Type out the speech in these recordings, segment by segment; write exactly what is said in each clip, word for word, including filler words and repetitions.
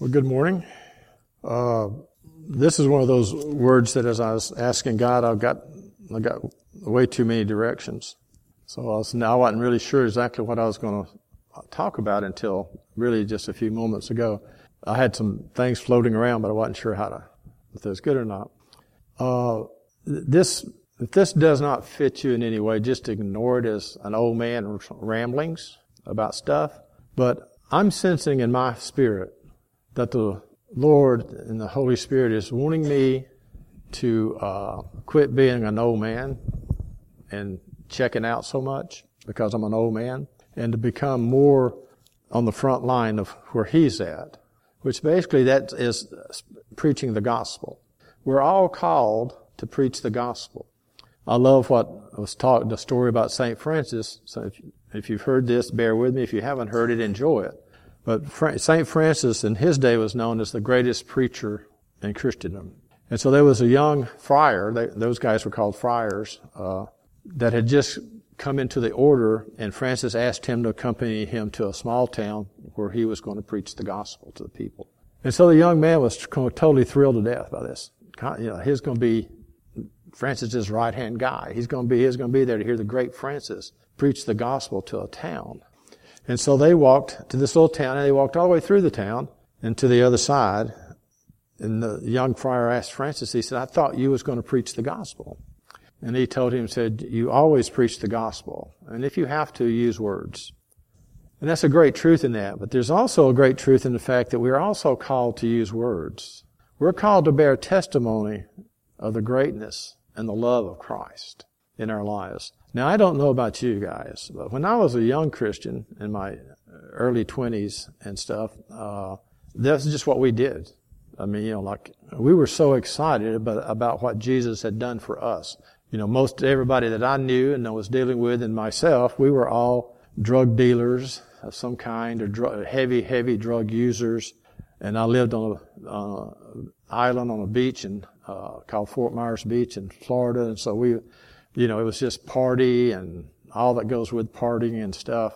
Well, good morning. Uh, this is one of those words that as I was asking God, I got I got way too many directions. So I was, now I wasn't really sure exactly what I was going to talk about until really just a few moments ago. I had some things floating around, but I wasn't sure how to, if it was good or not. Uh, this, if this does not fit you in any way, just ignore it as an old man ramblings about stuff. But I'm sensing in my spirit that the Lord and the Holy Spirit is wanting me to uh, quit being an old man and checking out so much because I'm an old man, and to become more on the front line of where He's at, which basically that is preaching the gospel. We're all called to preach the gospel. I love what was taught, the story about Saint Francis. So if, if you've heard this, bear with me. If you haven't heard it, enjoy it. But Saint Francis in his day was known as the greatest preacher in Christendom. And so there was a young friar, they, those guys were called friars, uh, that had just come into the order, and Francis asked him to accompany him to a small town where he was going to preach the gospel to the people. And so the young man was totally thrilled to death by this. You know, he's going to be Francis's right-hand guy. He's going to be, he's going to be there to hear the great Francis preach the gospel to a town. And so they walked to this little town, and they walked all the way through the town and to the other side. And the young friar asked Francis, he said, I thought you was going to preach the gospel. And he told him, said, you always preach the gospel. And if you have to, use words. And that's a great truth in that. But there's also a great truth in the fact that we're also called to use words. We're called to bear testimony of the greatness and the love of Christ in our lives. Now, I don't know about you guys, but when I was a young Christian in my early twenties and stuff, uh, that's just what we did. I mean, you know, like, we were so excited about, about what Jesus had done for us. You know, most everybody that I knew and I was dealing with and myself, we were all drug dealers of some kind or dr- heavy, heavy drug users. And I lived on an uh, island on a beach in, uh, called Fort Myers Beach in Florida. And so we, you know, it was just party and all that goes with partying and stuff.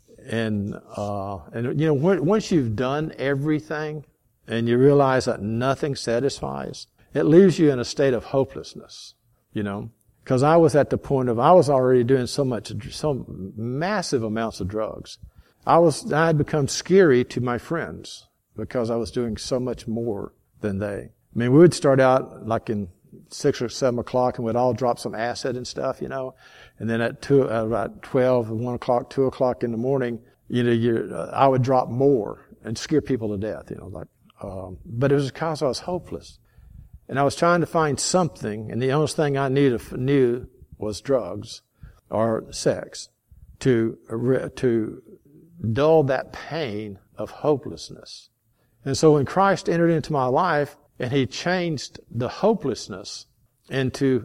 And, uh, and, you know, when, once you've done everything and you realize that nothing satisfies, it leaves you in a state of hopelessness, you know. Because I was at the point of, I was already doing so much, so massive amounts of drugs. I was, I had become scary to my friends because I was doing so much more than they. I mean, we would start out like in six or seven o'clock and we'd all drop some acid and stuff, you know. And then at two, uh, about twelve, one o'clock, two o'clock in the morning, you know, you, uh, I would drop more and scare people to death, you know, like, um, but it was because I was hopeless. And I was trying to find something, and the only thing I knew, to, knew was drugs or sex to, to dull that pain of hopelessness. And so when Christ entered into my life and He changed the hopelessness into,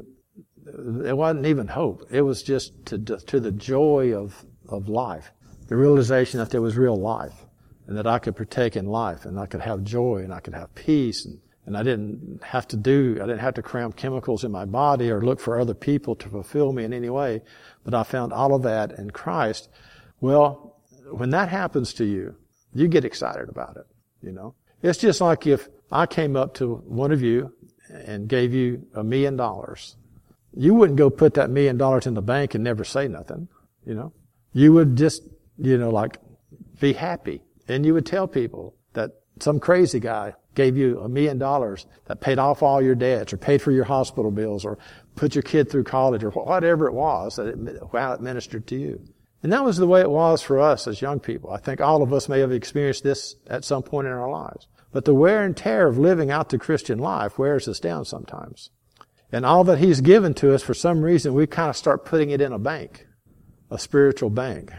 it wasn't even hope. It was just to, to the joy of, of life. The realization that there was real life and that I could partake in life and I could have joy and I could have peace and And I didn't have to do, I didn't have to cram chemicals in my body or look for other people to fulfill me in any way. But I found all of that in Christ. Well, when that happens to you, you get excited about it, you know. It's just like if I came up to one of you and gave you a million dollars. You wouldn't go put that million dollars in the bank and never say nothing, you know. You would just, you know, like be happy. And you would tell people that some crazy guy gave you a million dollars that paid off all your debts or paid for your hospital bills or put your kid through college or whatever it was, that it, how it ministered to you. And that was the way it was for us as young people. I think all of us may have experienced this at some point in our lives. But the wear and tear of living out the Christian life wears us down sometimes. And all that He's given to us, for some reason, we kind of start putting it in a bank, a spiritual bank.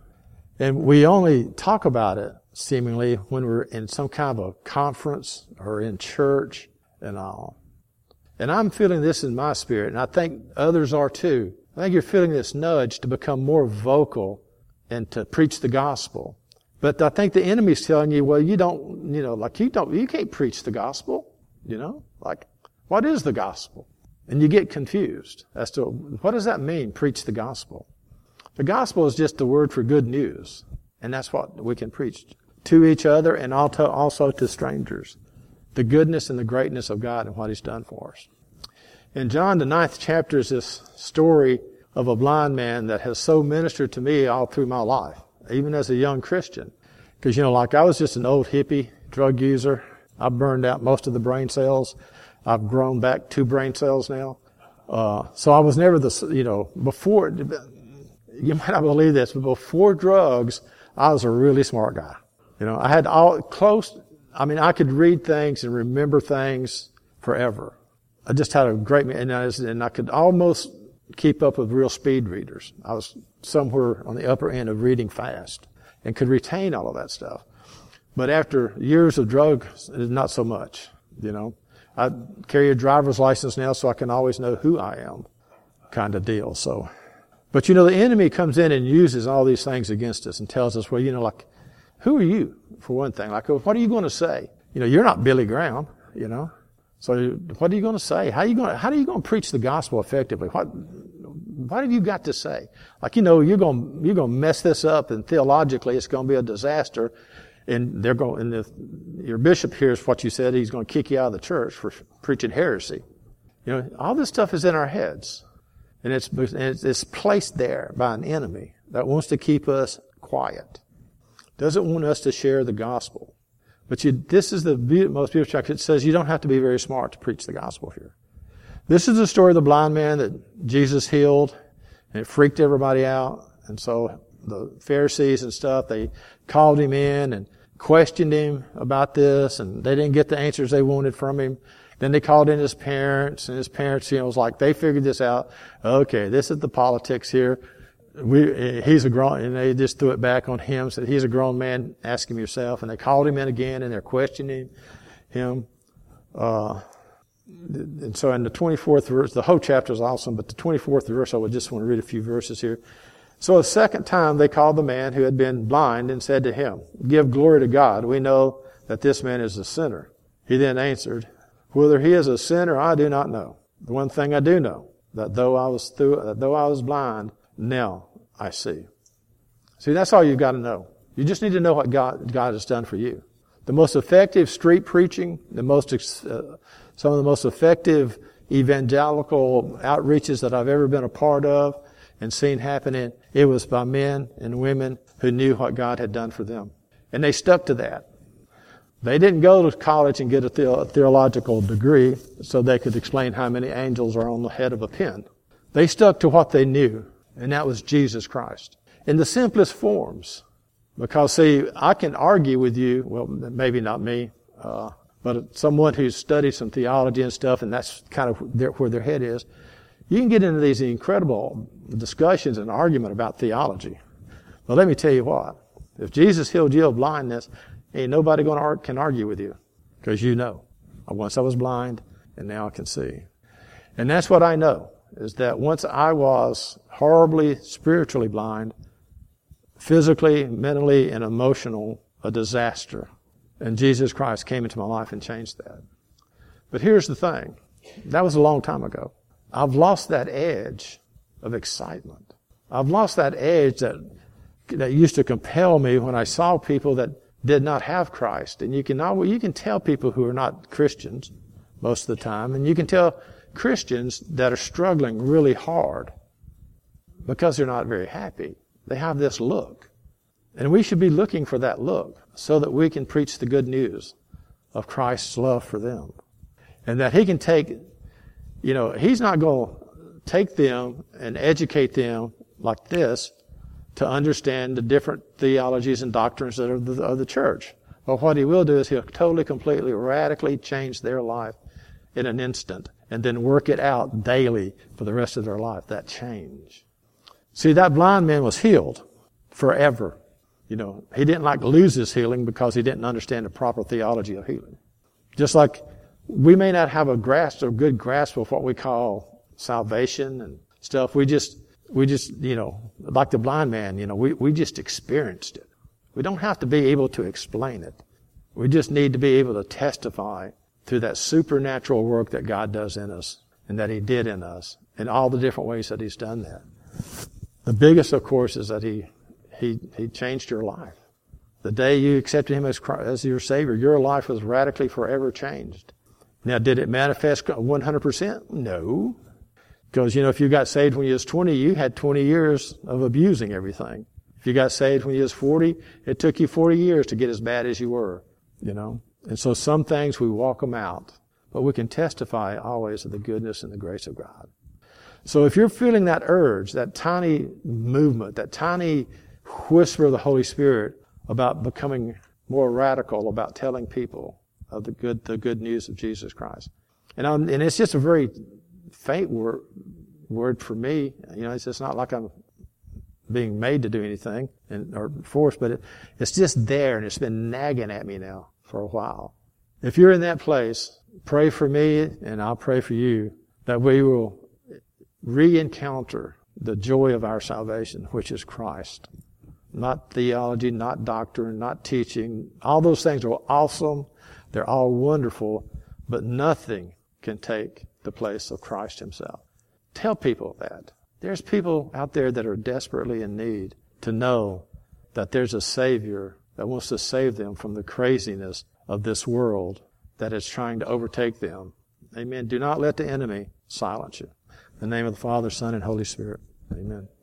And we only talk about it seemingly when we're in some kind of a conference or in church and all. And I'm feeling this in my spirit, and I think others are too. I think you're feeling this nudge to become more vocal and to preach the gospel. But I think the enemy's telling you, well, you don't, you know, like you don't, you can't preach the gospel, you know, like what is the gospel? And you get confused as to what does that mean, preach the gospel? The gospel is just the word for good news, and that's what we can preach. to each other and also to strangers. The goodness and the greatness of God and what He's done for us. In John, the ninth chapter, is this story of a blind man that has so ministered to me all through my life, even as a young Christian. Because, you know, like I was just an old hippie, drug user. I burned out most of the brain cells. I've grown back two brain cells now. Uh, so I was never the, you know, before, you might not believe this, but before drugs, I was a really smart guy. You know, I had all close, I mean, I could read things and remember things forever. I just had a great, and I, was, and I could almost keep up with real speed readers. I was somewhere on the upper end of reading fast and could retain all of that stuff. But after years of drugs, not so much, you know. I carry a driver's license now so I can always know who I am, kind of deal. So, but you know, the enemy comes in and uses all these things against us and tells us, well, you know, like, who are you, for one thing? Like, what are you going to say? You know, you're not Billy Graham, you know. So what are you going to say? How are you going to, how are you going to preach the gospel effectively? What, what have you got to say? Like, you know, you're going, you're going to mess this up, and theologically it's going to be a disaster. And they're going, and if your bishop hears what you said, he's going to kick you out of the church for preaching heresy. You know, all this stuff is in our heads. And it's, it's placed there by an enemy that wants to keep us quiet. Doesn't want us to share the gospel. But you, this is the most beautiful chapter. It says you don't have to be very smart to preach the gospel here. This is the story of the blind man that Jesus healed, and it freaked everybody out. And so the Pharisees and stuff, they called him in and questioned him about this, and they didn't get the answers they wanted from him. Then they called in his parents, and his parents, you know, was like, they figured this out. Okay, this is the politics here. We, he's a grown, and they just threw it back on him, said, he's a grown man, ask him yourself. And they called him in again, and they're questioning him. Uh, and so in the twenty-fourth verse, the whole chapter is awesome, but the twenty-fourth verse, I would just want to read a few verses here. So a second time they called the man who had been blind and said to him, give glory to God. We know that this man is a sinner. He then answered, whether he is a sinner, I do not know. The one thing I do know, that though I was through, that though I was blind, now I see. See, that's all you've got to know. You just need to know what God, God has done for you. The most effective street preaching, the most, uh, some of the most effective evangelical outreaches that I've ever been a part of and seen happening, it was by men and women who knew what God had done for them. And they stuck to that. They didn't go to college and get a, the- a theological degree so they could explain how many angels are on the head of a pin. They stuck to what they knew. And that was Jesus Christ. In the simplest forms. Because, see, I can argue with you, well, maybe not me, uh, but someone who's studied some theology and stuff, and that's kind of their, where their head is. You can get into these incredible discussions and argument about theology. But let me tell you what. If Jesus healed you of blindness, ain't nobody going to argue, can argue with you. Because you know. Once I was blind, and now I can see. And that's what I know. Is that once I was horribly spiritually blind, physically, mentally, and emotional, a disaster. And Jesus Christ came into my life and changed that. But here's the thing. That was a long time ago. I've lost that edge of excitement. I've lost that edge that, that used to compel me when I saw people that did not have Christ. And you can, you can tell people who are not Christians most of the time, and you can tell Christians that are struggling really hard because they're not very happy. They have this look. And we should be looking for that look so that we can preach the good news of Christ's love for them. And that He can take, you know, He's not going to take them and educate them like this to understand the different theologies and doctrines that are of the, of the church. But what He will do is He'll totally, completely, radically change their life in an instant, and then work it out daily for the rest of their life, that change. See, that blind man was healed forever. You know, he didn't like lose his healing because he didn't understand the proper theology of healing. Just like we may not have a grasp, a good grasp of what we call salvation and stuff. We just, we just, you know, like the blind man, you know, we, we just experienced it. We don't have to be able to explain it. We just need to be able to testify through that supernatural work that God does in us and that He did in us in all the different ways that He's done that. The biggest, of course, is that He He He changed your life. The day you accepted Him as Christ, as your Savior, your life was radically forever changed. Now, did it manifest one hundred percent? No. Because, you know, if you got saved when you was twenty, you had twenty years of abusing everything. If you got saved when you was forty, it took you forty years to get as bad as you were, you know. And so some things we walk them out, but we can testify always of the goodness and the grace of God. So if you're feeling that urge, that tiny movement, that tiny whisper of the Holy Spirit about becoming more radical, about telling people of the good, the good news of Jesus Christ. And I'm, and it's just a very faint word, word for me. You know, it's just not like I'm being made to do anything and, or forced, but it, it's just there, and it's been nagging at me now for a while. If you're in that place, pray for me, and I'll pray for you, that we will re-encounter the joy of our salvation, which is Christ. Not theology, not doctrine, not teaching. All those things are awesome. They're all wonderful, but nothing can take the place of Christ Himself. Tell people that. There's people out there that are desperately in need to know that there's a Savior that wants to save them from the craziness of this world that is trying to overtake them. Amen. Do not let the enemy silence you. In the name of the Father, Son, and Holy Spirit. Amen.